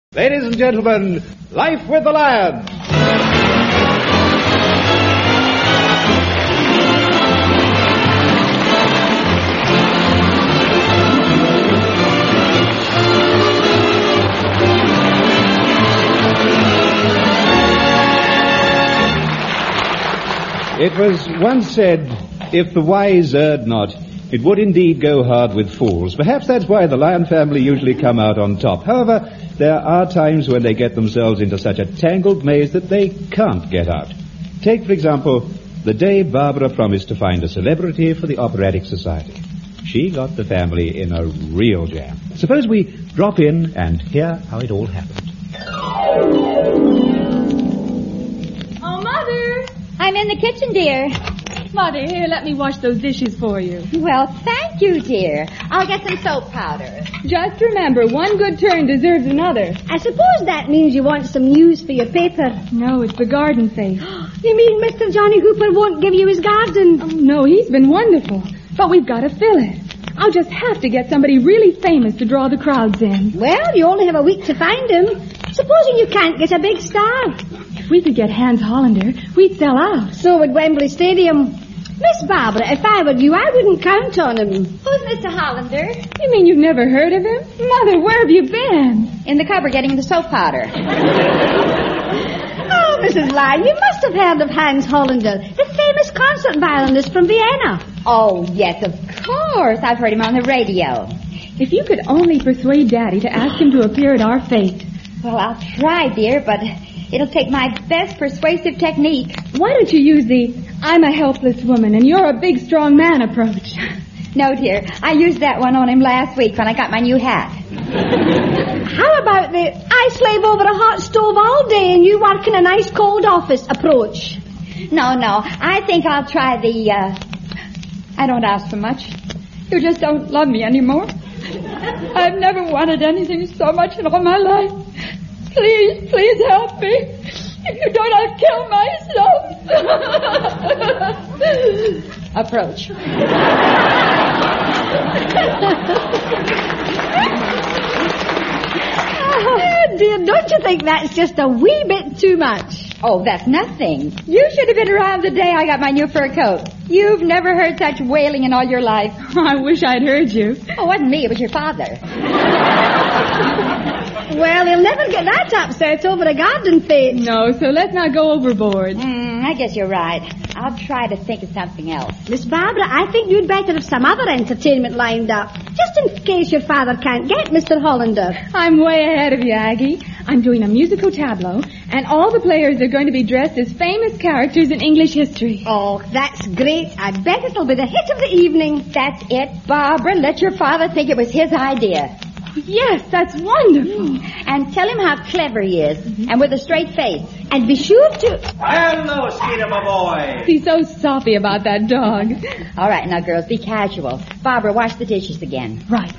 Ladies and gentlemen, Life with the Lion. It was once said, if the wise erred not, it would indeed go hard with fools. Perhaps that's why the Lion family usually come out on top. However, there are times when they get themselves into such a tangled maze that they can't get out. Take, for example, the day Barbara promised to find a celebrity for the Operatic Society. She got the family in a real jam. Suppose we drop in and hear how it all happened. Oh, Mother! I'm in the kitchen, dear. Mother, here, let me wash those dishes for you. Well, thank you, dear. I'll get some soap powder. Just remember, one good turn deserves another. I suppose that means you want some news for your paper. No, it's the garden face. You mean Mr. Johnny Hooper won't give you his garden? Oh, no, he's been wonderful. But we've got to fill it. I'll just have to get somebody really famous to draw the crowds in. Well, you only have a week to find him. Supposing you can't get a big star. If we could get Hans Hollander, we'd sell out. So would Wembley Stadium. Miss Barbara, if I were you, I wouldn't count on him. Who's Mr. Hollander? You mean you've never heard of him? Mother, where have you been? In the cupboard getting the soap powder. Oh, Mrs. Lyon, you must have heard of Hans Hollander, the famous concert violinist from Vienna. Oh, yes, of course. I've heard him on the radio. If you could only persuade Daddy to ask him to appear at our fete. Well, I'll try, dear, but it'll take my best persuasive technique. Why don't you use the I'm a helpless woman and you're a big, strong man approach? No, dear. I used that one on him last week when I got my new hat. How about the I slave over a hot stove all day and you work in a nice cold office approach? No. I think I'll try the, I don't ask for much. You just don't love me anymore. I've never wanted anything so much in all my life. Please help me. If you don't, I'll kill myself. Approach. Oh, dear, don't you think that's just a wee bit too much? Oh, that's nothing. You should have been around the day I got my new fur coat. You've never heard such wailing in all your life. I wish I'd heard you. Oh, it wasn't me. It was your father. Well, he'll never get that upset over a garden fete. No, so let's not go overboard. I guess you're right. I'll try to think of something else. Miss Barbara, I think you'd better have some other entertainment lined up, just in case your father can't get Mr. Hollander. I'm way ahead of you, Aggie. I'm doing a musical tableau, and all the players are going to be dressed as famous characters in English history. Oh, that's great. I bet it'll be the hit of the evening. That's it, Barbara. Let your father think it was his idea. Yes, that's wonderful. And tell him how clever he is, and with a straight face. And be sure to... Hello, Skeeter, my boy. He's so soppy about that dog. All right, now, girls, be casual. Barbara, wash the dishes again. Right.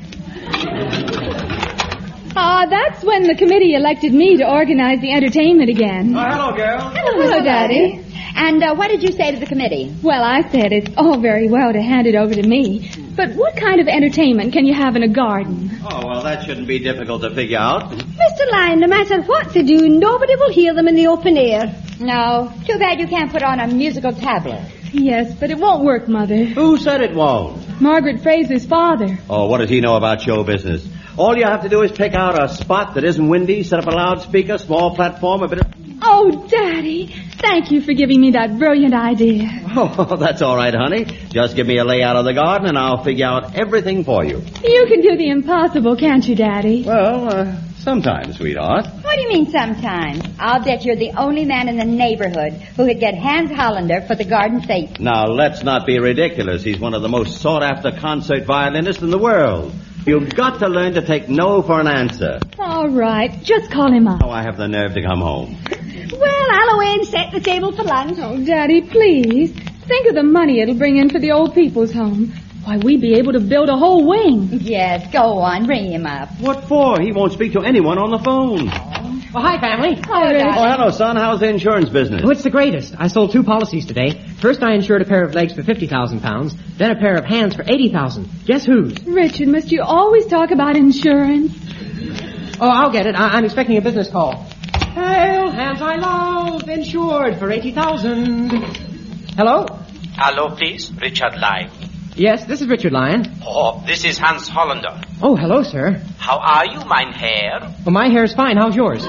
That's when the committee elected me to organize the entertainment again. Oh, hello, girl. Hello, Daddy. And what did you say to the committee? Well, I said it's all very well to hand it over to me, but what kind of entertainment can you have in a garden? Oh, well, that shouldn't be difficult to figure out. Mr. Lyon, no matter what they do, nobody will hear them in the open air. No. Too bad you can't put on a musical tableau. Yes, but it won't work, Mother. Who said it won't? Margaret Fraser's father. Oh, what does he know about show business? All you have to do is pick out a spot that isn't windy, set up a loudspeaker, small platform, a bit of... Oh, Daddy, thank you for giving me that brilliant idea. Oh, that's all right, honey. Just give me a layout of the garden and I'll figure out everything for you. You can do the impossible, can't you, Daddy? Well, sometimes, sweetheart. What do you mean sometimes? I'll bet you're the only man in the neighborhood who could get Hans Hollander for the garden fete. Now, let's not be ridiculous. He's one of the most sought-after concert violinists in the world. You've got to learn to take no for an answer. All right, just call him up. Oh, I have the nerve to come home. Well, I'll away and set the table for lunch. Oh, Daddy, please. Think of the money it'll bring in for the old people's home. Why, we'd be able to build a whole wing. Yes, go on, bring him up. What for? He won't speak to anyone on the phone. Well, hi, family. Hi, Rich. Oh, hello, son. How's the insurance business? Oh, it's the greatest. I sold 2 policies today. First, I insured a pair of legs for 50,000 pounds, then a pair of hands for 80,000. Guess whose? Richard, must you always talk about insurance? Oh, I'll get it. I'm expecting a business call. Hail, Hands I Love, insured for 80,000. Hello? Hello, please. Richard Lyon. Yes, this is Richard Lyon. Oh, this is Hans Hollander. Oh, hello, sir. How are you, mein Herr? Well, my hair's fine. How's yours?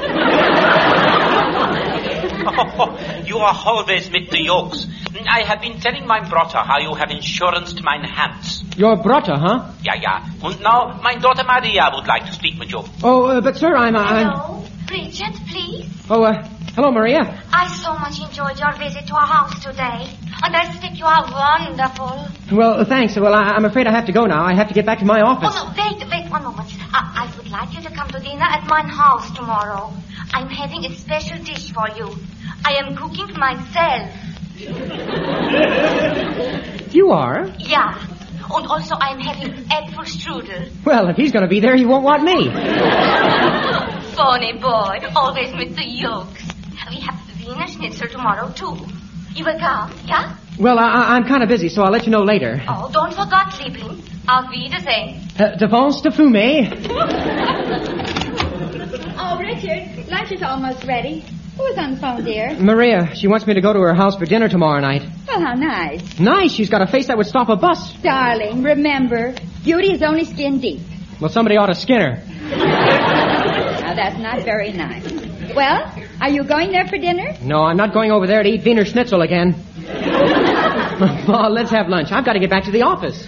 Oh, you are always with the yokes. I have been telling my brother how you have insurance to mein Hans. Your brother, huh? Yeah. And now, my daughter Maria would like to speak with you. Oh, but sir, I'm... Hello? Richard, please? Oh, hello, Maria. I so much enjoyed your visit to our house today. And I think you are wonderful. Well, thanks. Well, I'm afraid I have to go now. I have to get back to my office. Oh, no, wait 1 moment. I would like you to come to dinner at my house tomorrow. I'm having a special dish for you. I am cooking myself. You are? Yeah. And also I'm having apple strudel. Well, if he's going to be there, he won't want me. Funny boy. Always with the yolks. We have Wiener Schnitzel tomorrow, too. You will come, yeah? Well, I'm kind of busy, so I'll let you know later. Oh, don't forget, Liebling. Auf Wiedersehen. Devance de fumer. Oh, Richard, lunch is almost ready. Who's on the phone, dear? Maria, she wants me to go to her house for dinner tomorrow night. Well, how nice. Nice, she's got a face that would stop a bus. Darling, remember, beauty is only skin deep. Well, somebody ought to skin her. Now, that's not very nice. Well, are you going there for dinner? No, I'm not going over there to eat Wiener Schnitzel again. Oh, let's have lunch. I've got to get back to the office.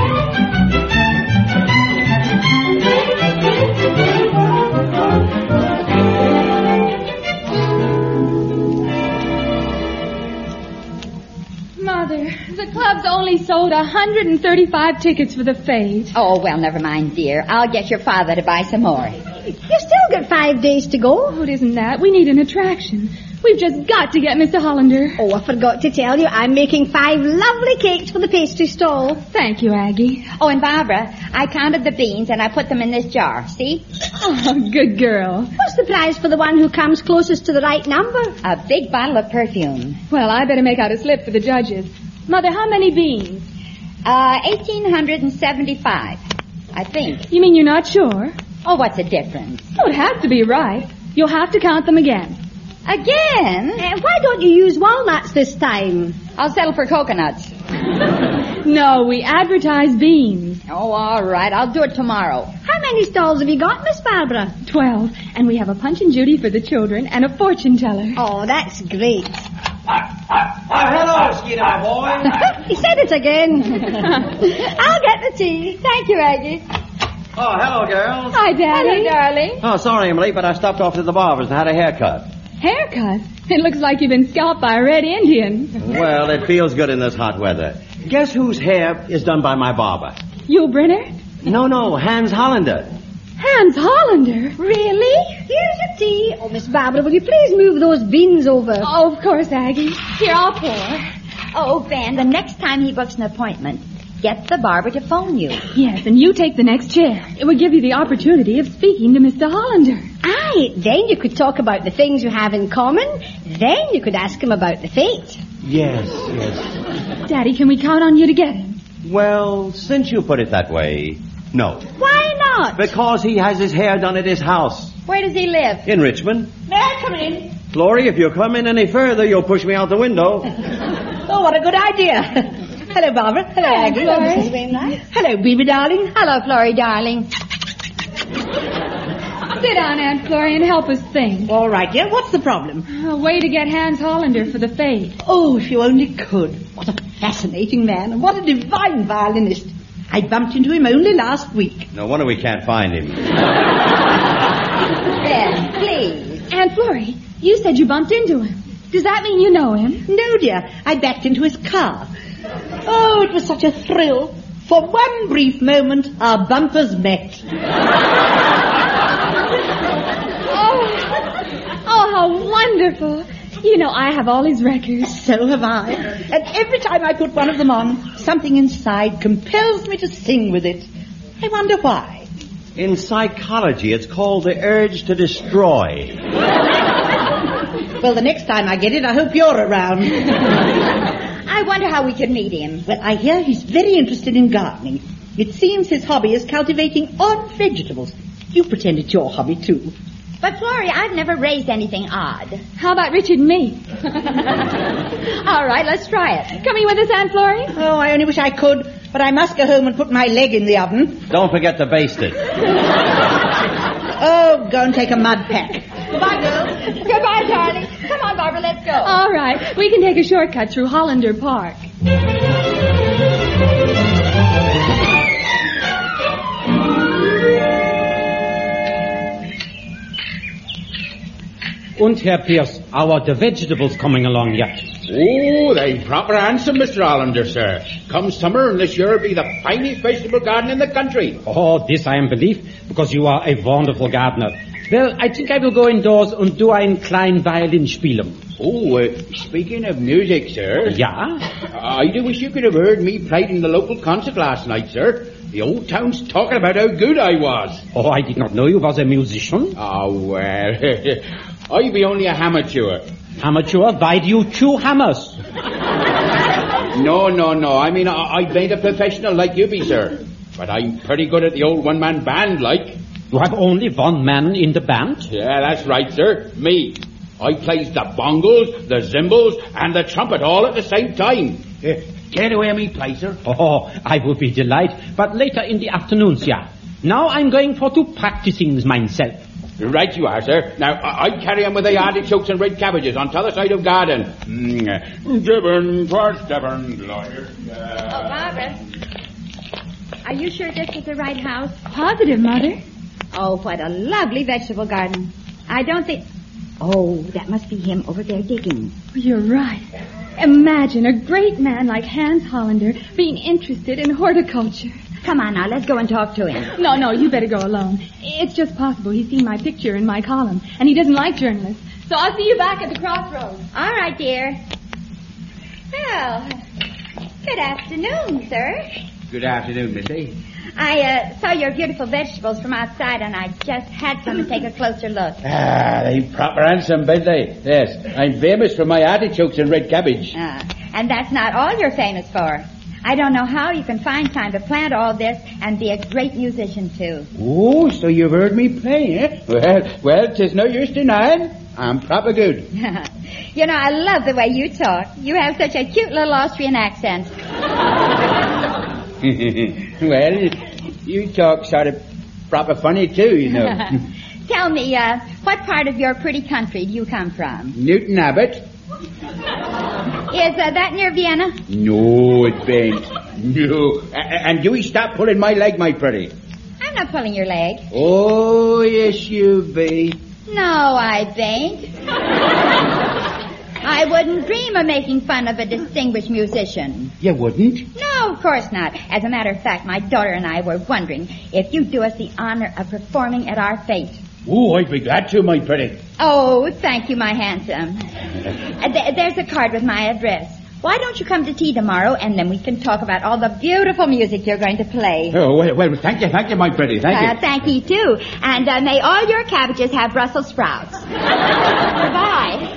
Mother, the club's only sold 135 tickets for the fete. Oh, well, never mind, dear. I'll get your father to buy some more. You've still got 5 days to go. Oh, it isn't that. We need an attraction. We've just got to get Mr. Hollander. Oh, I forgot to tell you, I'm making 5 lovely cakes for the pastry stall. Thank you, Aggie. Oh, and Barbara, I counted the beans and I put them in this jar. See? Oh, good girl. What's the prize for the one who comes closest to the right number? A big bottle of perfume. Well, I better make out a slip for the judges. Mother, how many beans? 1,875, I think. You mean you're not sure? Oh, what's the difference? Oh, it has to be right. You'll have to count them again. Again? Why don't you use walnuts this time? I'll settle for coconuts. No, we advertise beans. Oh, all right. I'll do it tomorrow. How many stalls have you got, Miss Barbara? 12. And we have a Punch and Judy for the children and a fortune teller. Oh, that's great. Hello, Skeeter boy. He said it again. I'll get the tea. Thank you, Aggie. Oh, hello, girls. Hi, Daddy. Hello, darling. Oh, sorry I'm late, but I stopped off to the barber's and had a haircut. Haircut? It looks like you've been scalped by a red Indian. Well, it feels good in this hot weather. Guess whose hair is done by my barber? Yul Brynner? No, Hans Hollander. Hans Hollander? Really? Here's your tea. Oh, Miss Barbara, will you please move those beans over? Oh, of course, Aggie. Here, I'll pour. Oh, Van, the next time he books an appointment, get the barber to phone you. Yes, and you take the next chair. It would give you the opportunity of speaking to Mr. Hollander. Aye, then you could talk about the things you have in common. Then you could ask him about the fate. Yes. Daddy, can we count on you to get him? Well, since you put it that way, no. Why not? Because he has his hair done at his house. Where does he live? In Richmond. May I come in? Florrie, if you come in any further, you'll push me out the window. Oh, what a good idea. Hello, Barbara. Hello, Aggie. Florrie. Hello, Mrs. Wainwright. Hello, Baby darling. Hello, Florrie, darling. Sit down, Aunt Florrie, and help us think. All right, dear. What's the problem? A way to get Hans Hollander for the fete. Oh, if you only could. What a fascinating man, and what a divine violinist. I bumped into him only last week. No wonder we can't find him. Ben, please. Aunt Florrie, you said you bumped into him. Does that mean you know him? No, dear. I backed into his car. Oh, it was such a thrill. For one brief moment, our bumpers met. Oh, how wonderful. You know, I have all his records. So have I. And every time I put one of them on, something inside compels me to sing with it. I wonder why. In psychology, it's called the urge to destroy. Well, the next time I get it, I hope you're around. I wonder how we could meet him. Well, I hear he's very interested in gardening. It seems his hobby is cultivating odd vegetables. You pretend it's your hobby, too. But, Florrie, I've never raised anything odd. How about Richard and me? All right, let's try it. Coming with us, Aunt Florrie? Oh, I only wish I could, but I must go home and put my leg in the oven. Don't forget to baste it. Oh, go and take a mud pack. Goodbye, girls. Goodbye, darling. Come on, Barbara, let's go. All right. We can take a shortcut through Hollander Park. Und, Herr Pierce, are the vegetables coming along yet? Oh, they proper handsome, Mr. Hollander, sir. Come summer, and this year'll be the finest vegetable garden in the country. Oh, this I am believe, because you are a wonderful gardener. Well, I think I will go indoors and do ein klein violin spielen. Oh, speaking of music, sir. Yeah? I do wish you could have heard me played in the local concert last night, sir. The old town's talking about how good I was. Oh, I did not know you was a musician. Oh, well, I be only a amateur. Amateur? Why do you chew hammers? No. I mean, I ain't a professional like you be, sir. But I'm pretty good at the old one-man band, like. You have only one man in the band? Yeah, that's right, sir. Me. I plays the bongos, the cymbals, and the trumpet all at the same time. Care to hear me play, sir? Oh, I would be delighted, but later in the afternoons, yeah. Now I'm going for to practicing myself. Right you are, sir. Now, I carry on with the artichokes and red cabbages on t'other side of garden. Devon, lawyer. Barbara, are you sure this is the right house? Positive, Mother. Oh, what a lovely vegetable garden. I don't think... Oh, that must be him over there digging. You're right. Imagine a great man like Hans Hollander being interested in horticulture. Come on now, let's go and talk to him. No, you better go alone. It's just possible he's seen my picture in my column, and he doesn't like journalists. So I'll see you back at the crossroads. All right, dear. Well, good afternoon, sir. Good afternoon, Missy. I saw your beautiful vegetables from outside, and I just had come to take a closer look. They proper handsome, ain't they? Yes, I'm famous for my artichokes and red cabbage. And that's not all you're famous for. I don't know how you can find time to plant all this and be a great musician, too. Oh, so you've heard me play, eh? Well, 'tis no use denying. I'm proper good. You know, I love the way you talk. You have such a cute little Austrian accent. Well, you talk sort of proper funny, too, you know. Tell me, what part of your pretty country do you come from? Newton Abbot. Is that near Vienna? No, it ain't. No. And you stop pulling my leg, my pretty. I'm not pulling your leg. Oh, yes, you be. No, I ain't. I wouldn't dream of making fun of a distinguished musician. You wouldn't? No, of course not. As a matter of fact, my daughter and I were wondering if you'd do us the honor of performing at our fete. Oh, I'd be glad to, my pretty. Oh, thank you, my handsome. There's a card with my address. Why don't you come to tea tomorrow, and then we can talk about all the beautiful music you're going to play. Oh, well, thank you, my pretty, thank you. Thank you, too. And may all your cabbages have Brussels sprouts. Goodbye.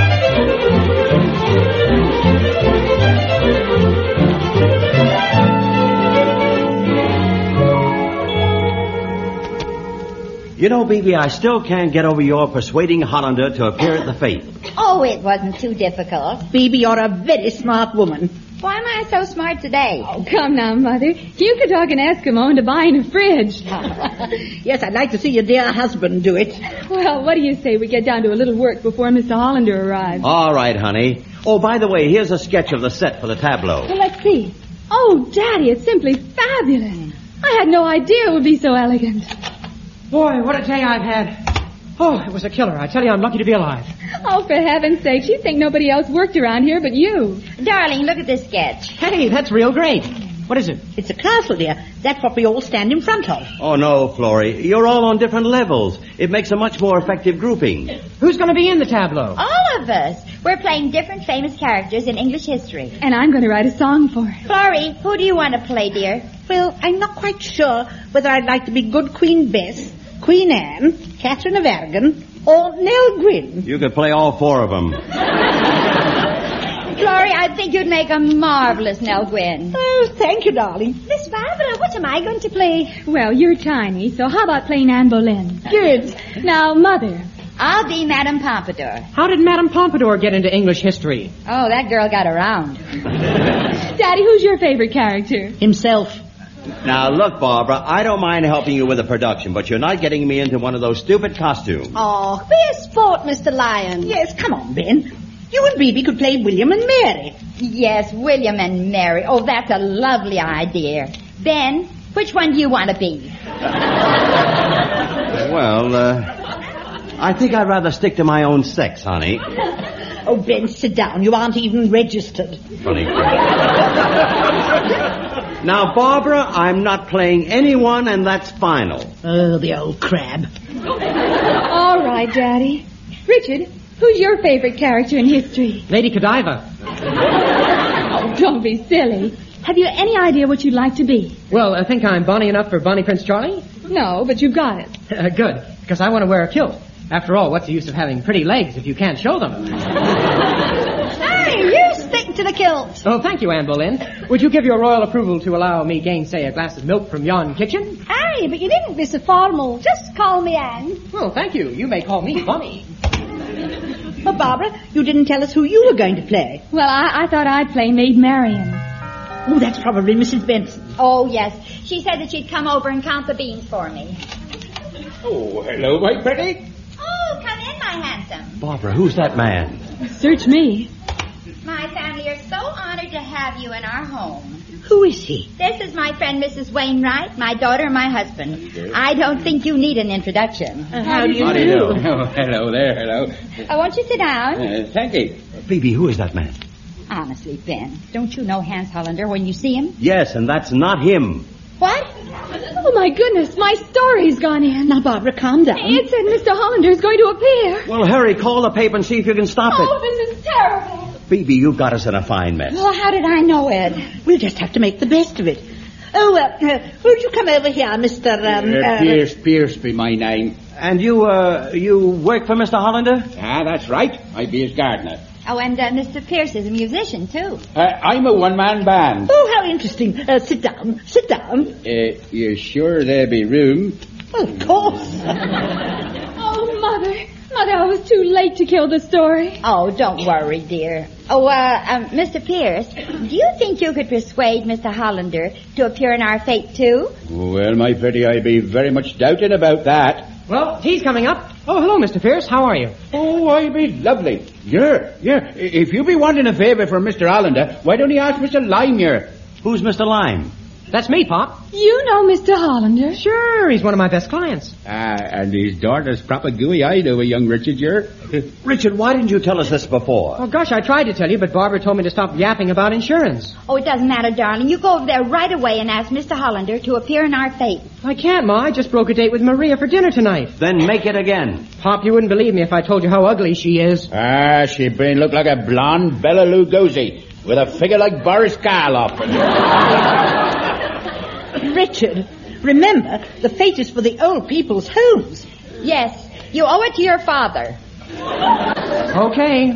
You know, Bibi, I still can't get over your persuading Hollander to appear at the fete. Oh, it wasn't too difficult. Phoebe, you're a very smart woman. Why am I so smart today? Oh, come now, Mother. You could talk an Eskimo into buying a fridge. Yes, I'd like to see your dear husband do it. Well, what do you say we get down to a little work before Mr. Hollander arrives? All right, honey. Oh, by the way, here's a sketch of the set for the tableau. Well, let's see. Oh, Daddy, it's simply fabulous. I had no idea it would be so elegant. Boy, what a day I've had. Oh, it was a killer. I tell you, I'm lucky to be alive. Oh, for heaven's sake, you'd think nobody else worked around here but you. Darling, look at this sketch. Hey, that's real great. What is it? It's a castle, dear. That's what we all stand in front of. Oh, no, Florrie. You're all on different levels. It makes a much more effective grouping. Who's going to be in the tableau? All of us. We're playing different famous characters in English history. And I'm going to write a song for it. Florrie, who do you want to play, dear? Well, I'm not quite sure whether I'd like to be good Queen Bess, Queen Anne, Catherine of Aragon, or Nell Gwyn. You could play all four of them. Florrie, I think you'd make a marvelous Nell Gwyn. Oh, thank you, darling. Miss Barbara, what am I going to play? Well, you're tiny, so how about playing Anne Boleyn? Good. Now, Mother. I'll be Madame Pompadour. How did Madame Pompadour get into English history? Oh, that girl got around. Daddy, who's your favorite character? Himself. Now, look, Barbara, I don't mind helping you with the production, but you're not getting me into one of those stupid costumes. Oh, be a sport, Mr. Lyon. Yes, come on, Ben. You and Baby could play William and Mary. Yes, William and Mary. Oh, that's a lovely idea. Ben, which one do you want to be? Well, I think I'd rather stick to my own sex, honey. Oh, Ben, sit down. You aren't even registered. Funny thing. Now, Barbara, I'm not playing anyone, and that's final. Oh, the old crab. All right, Daddy. Richard, who's your favorite character in history? Lady Godiva. Oh, don't be silly. Have you any idea what you'd like to be? Well, I think I'm bonny enough for Bonnie Prince Charlie. No, but you've got it. Good, because I want to wear a kilt. After all, what's the use of having pretty legs if you can't show them? Hey, you stick to the kilt. Oh, thank you, Anne Boleyn. Would you give your royal approval to allow me gainsay a glass of milk from yon kitchen? Hey, but you didn't be so formal. Just call me Anne. Well, thank you. You may call me Bonnie. Oh, Barbara, you didn't tell us who you were going to play. Well, I thought I'd play Maid Marian. Oh, that's probably Mrs. Benson. Oh, yes. She said that she'd come over and count the beans for me. Oh, hello, my pretty. Oh, come in, my handsome. Barbara, who's that man? Search me. My family are so honored to have you in our home. Who is he? This is my friend, Mrs. Wainwright, my daughter, and my husband. I don't think you need an introduction. How do you How do do? you do? Oh, hello there, hello. Won't you sit down? Thank you. Phoebe, who is that man? Honestly, Ben, don't you know Hans Hollander when you see him? Yes, and that's not him. What? Oh, my goodness, my story's gone in. Now, Barbara, calm down. It said Mr. Hollander's going to appear. Well, hurry, call the paper and see if you can stop Oh, it. this is terrible. Phoebe, you've got us in a fine mess. Well, how did I know it? We'll just have to make the best of it. Oh, will you come over here, Mr. Pierce be my name. And you work for Mr. Hollander? Ah, that's right. I be his gardener. Oh, and Mr. Pierce is a musician, too. I'm a one-man band. Oh, how interesting. Sit down. Sit down. You sure there be room? Well, of course. Oh, Mother, I was too late to kill the story. Oh, don't worry, dear. Oh, Mr. Pierce, do you think you could persuade Mr. Hollander to appear in our fete, too? Well, my pretty, I be very much doubting about that. Well, tea's coming up. Oh, hello, Mr. Pierce. How are you? Oh, I be lovely. Yeah. If you be wanting a favour from Mr. Hollander, why don't you ask Mr. Lime here? Who's Mr. Lime? That's me, Pop. You know Mr. Hollander. Sure, he's one of my best clients. And his daughter's proper gooey-eyed over young Richard here. Richard, why didn't you tell us this before? Oh, gosh, I tried to tell you, but Barbara told me to stop yapping about insurance. Oh, it doesn't matter, darling. You go over there right away and ask Mr. Hollander to appear in our fete. I can't, Ma. I just broke a date with Maria for dinner tonight. Then make it again. Pop, you wouldn't believe me if I told you how ugly she is. Ah, she brain look like a blonde Bela Lugosi with a figure like Boris Karloff. Richard, remember, the fete is for the old people's homes. Yes, you owe it to your father. Okay.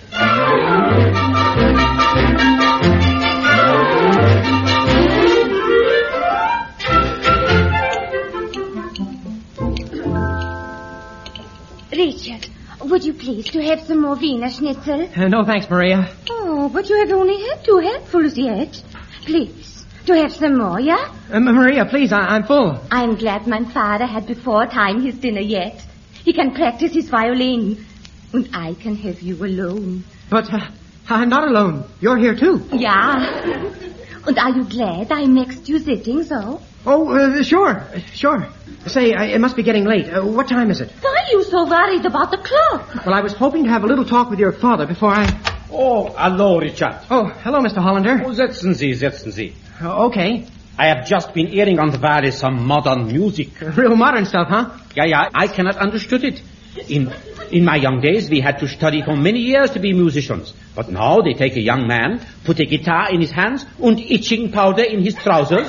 Richard, would you please to have some more Wiener Schnitzel? No, thanks, Maria. Oh, but you have only had 2 handfuls yet. Please, to have some more, yeah? Maria, please, I'm full. I'm glad my father had before time his dinner yet. He can practice his violin. And I can have you alone. But I'm not alone. You're here, too. Yeah. And are you glad I mixed you sitting so? Oh, sure. Say, it must be getting late. What time is it? Why are you so worried about the clock? Well, I was hoping to have a little talk with your father before I... Oh, hello, Richard. Oh, hello, Mr. Hollander. Oh, setzen Sie. Okay. I have just been hearing on the radio some modern music. Real modern stuff, huh? Yeah, I cannot understood it. In my young days, we had to study for many years to be musicians. But now they take a young man, put a guitar in his hands, and itching powder in his trousers.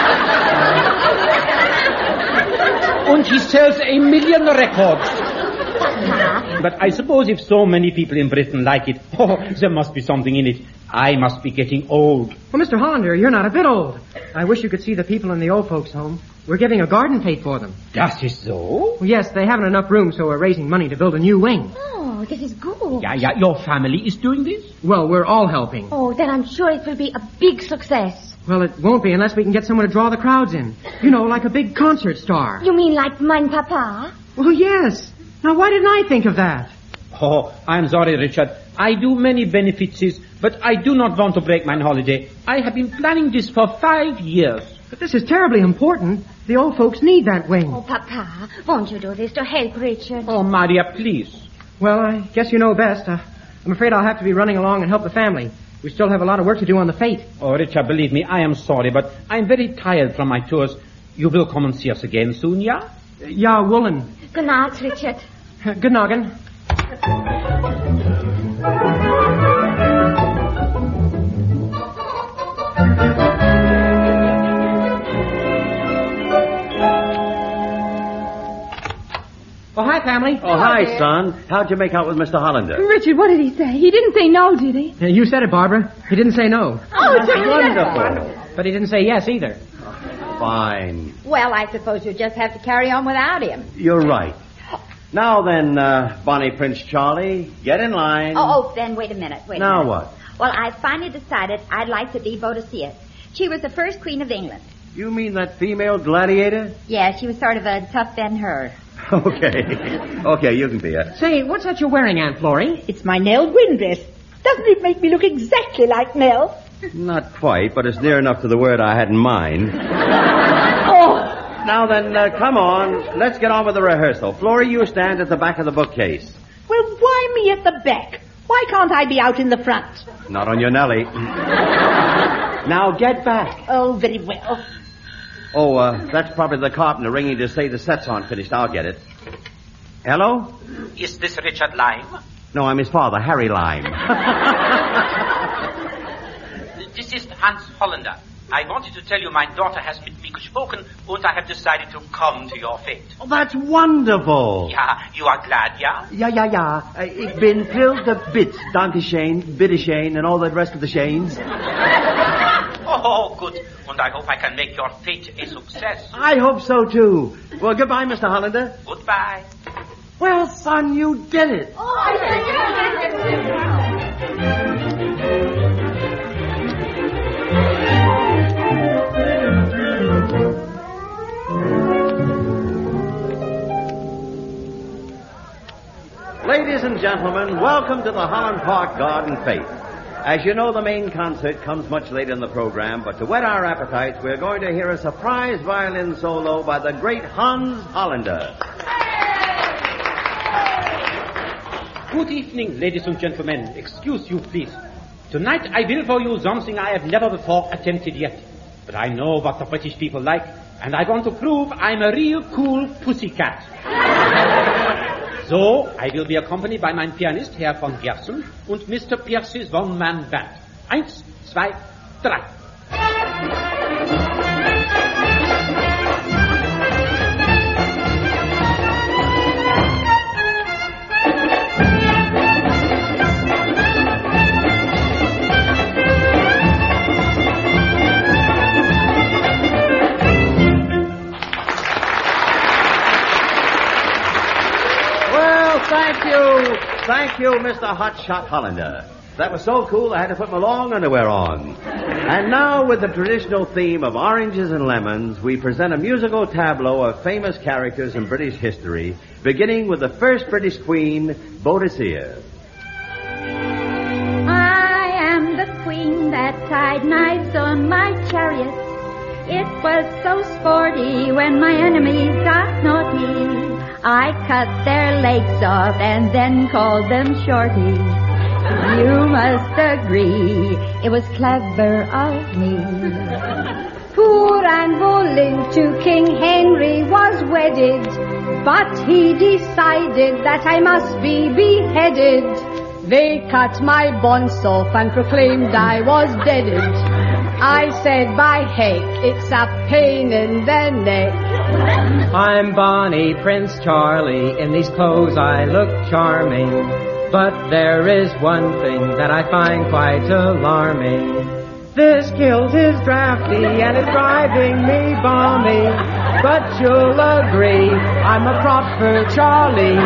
And he sells 1 million records. Papa. But I suppose if so many people in Britain like it, there must be something in it. I must be getting old. Well, Mr. Hollander, you're not a bit old. I wish you could see the people in the old folks' home. We're giving a garden fete for them. Das ist so? Well, yes, they haven't enough room, so we're raising money to build a new wing. Oh, this is good. Yeah, your family is doing this? Well, we're all helping. Oh, then I'm sure it will be a big success. Well, it won't be unless we can get someone to draw the crowds in. You know, like a big concert star. You mean like mine, Papa? Well, yes. Now, why didn't I think of that? Oh, I'm sorry, Richard. I do many benefits, but I do not want to break my holiday. I have been planning this for 5 years. But this is terribly important. The old folks need that wing. Oh, Papa, won't you do this to help Richard? Oh, Maria, please. Well, I guess you know best. I'm afraid I'll have to be running along and help the family. We still have a lot of work to do on the fete. Oh, Richard, believe me, I am sorry, but I'm very tired from my tours. You will come and see us again soon, yeah? Ja, Woolen. Good night, Richard. Good noggin. Oh, hi, family. Oh, hi, son. How'd you make out with Mr. Hollander? Richard, what did he say? He didn't say no, did he? You said it, Barbara. He didn't say no. Oh, That's wonderful. But he didn't say yes either. Fine. Well, I suppose you just have to carry on without him. You're right. Now then, Bonnie Prince Charlie, get in line. Oh, then wait a minute. Now what? Well, I finally decided I'd like to be Boadicea. She was the first queen of England. You mean that female gladiator? Yeah, she was sort of a tough Ben-Hur. Okay, you can be it. Say, what's that you're wearing, Aunt Florrie? It's my Nell Gwyn dress. Doesn't it make me look exactly like Nell? Not quite, but it's near enough to the word I had in mind. Oh! Now then, come on. Let's get on with the rehearsal. Florrie, you stand at the back of the bookcase. Well, why me at the back? Why can't I be out in the front? Not on your Nellie. Now get back. Oh, very well. Oh, that's probably the carpenter ringing to say the set's on finished. I'll get it. Hello? Is this Richard Lyme? No, I'm his father, Harry Lyme. This is Hans Hollander. I wanted to tell you my daughter has mit me gesprochen and I have decided to come to your fete. Oh, that's wonderful. Yeah, you are glad, yeah? Ja. Ik ben thrilled a bit. Dankeschön, bitteschön, and all the rest of the shanes. Oh, good. And I hope I can make your fete a success. I hope so, too. Well, goodbye, Mr. Hollander. Goodbye. Well, son, you did it. Ladies and gentlemen, welcome to the Holland Park Garden Fete. As you know, the main concert comes much later in the program, but to whet our appetites, we're going to hear a surprise violin solo by the great Hans Hollander. Good evening, ladies and gentlemen. Excuse you, please. Tonight I will for you something I have never before attempted yet. But I know what the British people like, and I want to prove I'm a real cool pussycat. So, I will be accompanied by my pianist, Herr von Gerson, and Mr. Pierce's one-man band. 1, 2, 3. Thank you, Mr. Hotshot Hollander. That was so cool I had to put my long underwear on. And now, with the traditional theme of oranges and lemons, we present a musical tableau of famous characters in British history, beginning with the first British queen, Boadicea. I am the queen that tied knives on my chariot. It was so sporty when my enemies got naughty. I cut their legs off and then called them shorty. You must agree, it was clever of me. Poor Anne Boleyn to King Henry was wedded, but he decided that I must be beheaded. They cut my bonds off and proclaimed I was deaded. I said, by heck, it's a pain in the neck. I'm Bonnie, Prince Charlie. In these clothes I look charming. But there is one thing that I find quite alarming. This kilt is drafty and it's driving me balmy. But you'll agree, I'm a prop for Charlie.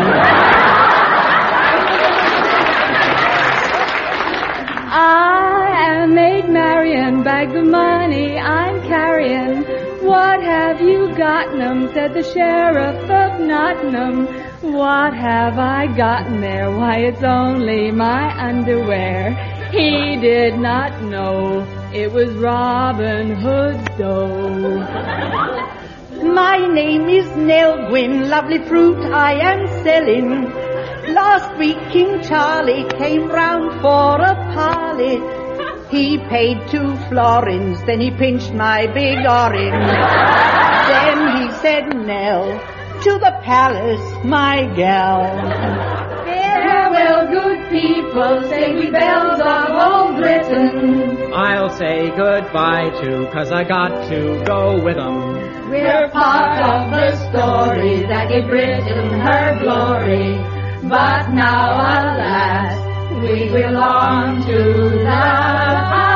I am Maid Marian, bags of money I'm carrying. What have you gotten 'em, said the sheriff of Nottingham. What have I gotten there? Why, it's only my underwear. He did not know it was Robin Hood's dough. My name is Nell Gwyn, lovely fruit I am selling. Last week King Charlie came round for a parley. He paid 2 florins, then he pinched my big orange. Then he said, Nell, to the palace, my gal. Farewell, good people, say we bells of old Britain. I'll say goodbye too, 'cause I got to go with 'em. We're part of the story that gave Britain her glory. But now, alas, we belong to the past.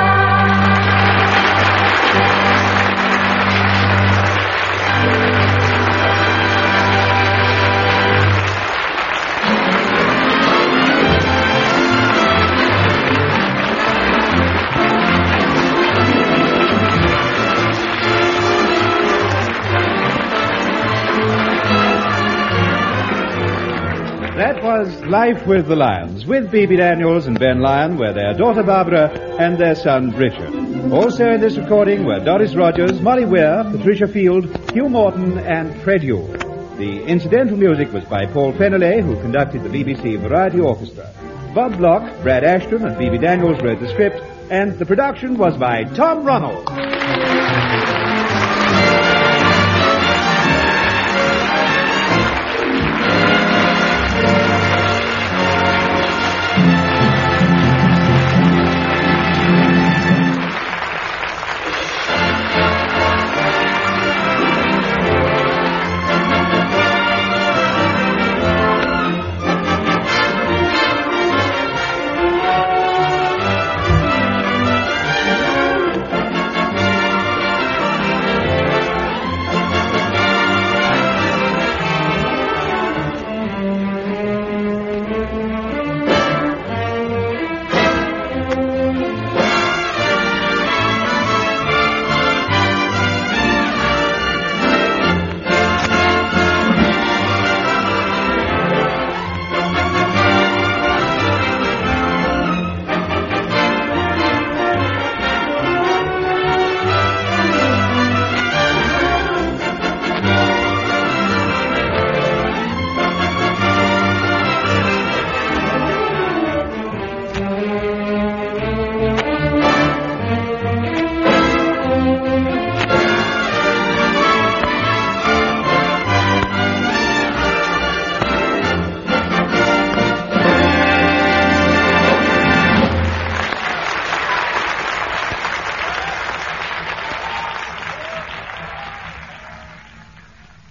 That was Life with the Lions, with Bebe Daniels and Ben Lyon, were their daughter Barbara and their son Richard. Also in this recording were Doris Rogers, Molly Weir, Patricia Field, Hugh Morton, and Fred Yule. The incidental music was by Paul Feneley, who conducted the BBC Variety Orchestra. Bob Block, Brad Ashton, and Bebe Daniels wrote the script, and the production was by Tom Ronald.